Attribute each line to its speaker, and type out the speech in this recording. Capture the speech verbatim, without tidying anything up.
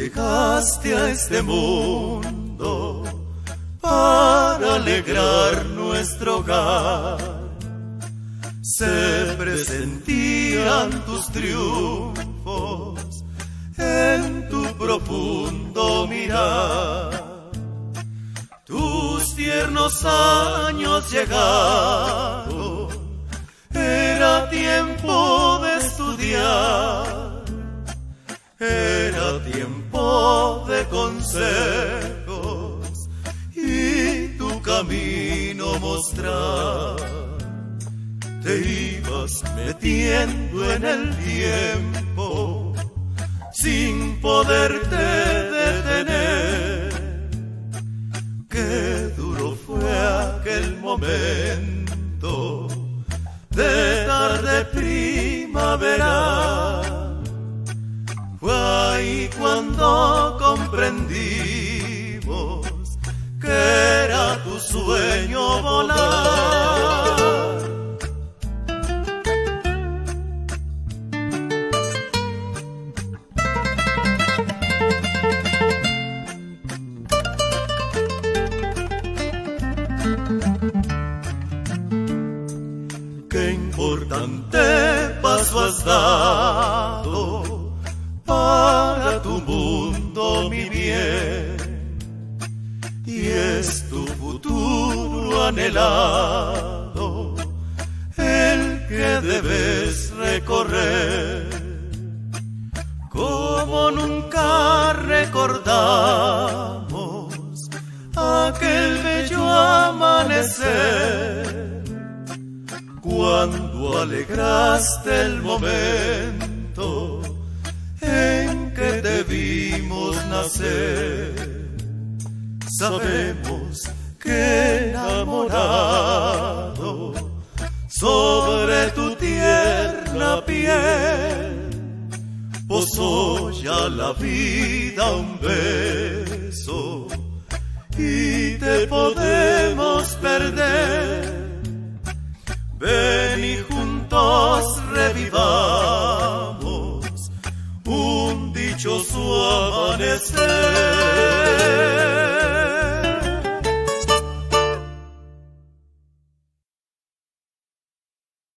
Speaker 1: llegaste a este mundo para alegrar nuestro hogar. Se presentían tus triunfos en tu profundo mirar. Tus tiernos años llegaron, era tiempo de estudiar, era tiempo de consejos y tu camino mostrar. Te ibas metiendo en el tiempo sin poderte detener. Qué duro fue aquel momento de tarde primaveral. Fue ahí cuando comprendimos que era tu sueño volar. Qué importante paso has dado para tu mundo, mi bien, y es tu futuro anhelado el que debes recorrer. Como nunca recordamos aquel bello amanecer, cuando alegraste el momento en que te vimos nacer. Sabemos que enamorado sobre tu tierna piel posó ya la vida un beso y te podemos perder. Ven y juntos revivamos un dichoso amanecer.